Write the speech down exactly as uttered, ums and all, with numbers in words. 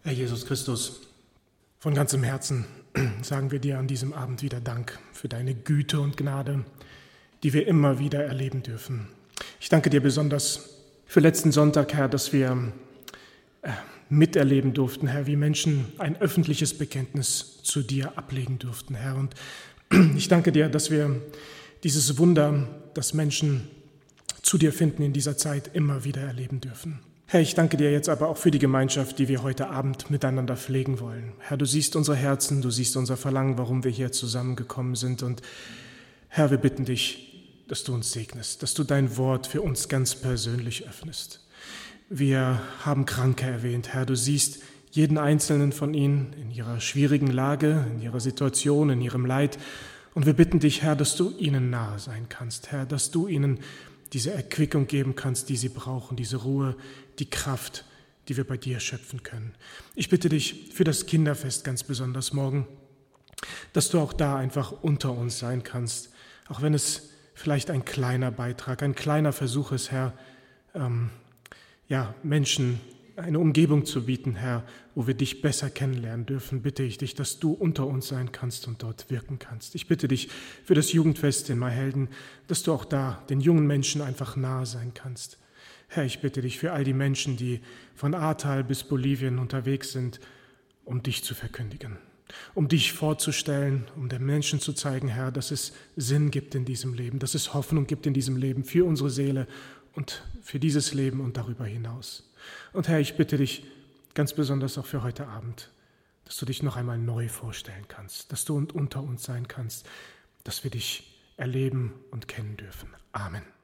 Herr Jesus Christus, von ganzem Herzen sagen wir dir an diesem Abend wieder Dank für deine Güte und Gnade, die wir immer wieder erleben dürfen. Ich danke dir besonders für letzten Sonntag, Herr, dass wir miterleben durften, Herr, wie Menschen ein öffentliches Bekenntnis zu dir ablegen durften, Herr. Und ich danke dir, dass wir dieses Wunder, das Menschen zu dir finden in dieser Zeit, immer wieder erleben dürfen. Herr, ich danke dir jetzt aber auch für die Gemeinschaft, die wir heute Abend miteinander pflegen wollen. Herr, du siehst unsere Herzen, du siehst unser Verlangen, warum wir hier zusammengekommen sind. Und Herr, wir bitten dich, dass du uns segnest, dass du dein Wort für uns ganz persönlich öffnest. Wir haben Kranke erwähnt, Herr, du siehst jeden einzelnen von ihnen in ihrer schwierigen Lage, in ihrer Situation, in ihrem Leid. Und wir bitten dich, Herr, dass du ihnen nahe sein kannst, Herr, dass du ihnen diese Erquickung geben kannst, die sie brauchen, diese Ruhe, die Kraft, die wir bei dir schöpfen können. Ich bitte dich für das Kinderfest ganz besonders morgen, dass du auch da einfach unter uns sein kannst, auch wenn es vielleicht ein kleiner Beitrag, ein kleiner Versuch ist, Herr, ähm, ja, Menschen eine Umgebung zu bieten, Herr, wo wir dich besser kennenlernen dürfen, bitte ich dich, dass du unter uns sein kannst und dort wirken kannst. Ich bitte dich für das Jugendfest in Mayhelden, dass du auch da den jungen Menschen einfach nahe sein kannst. Herr, ich bitte dich für all die Menschen, die von Ahrtal bis Bolivien unterwegs sind, um dich zu verkündigen, um dich vorzustellen, um den Menschen zu zeigen, Herr, dass es Sinn gibt in diesem Leben, dass es Hoffnung gibt in diesem Leben für unsere Seele und für dieses Leben und darüber hinaus. Und Herr, ich bitte dich ganz besonders auch für heute Abend, dass du dich noch einmal neu vorstellen kannst, dass du unter uns sein kannst, dass wir dich erleben und kennen dürfen. Amen.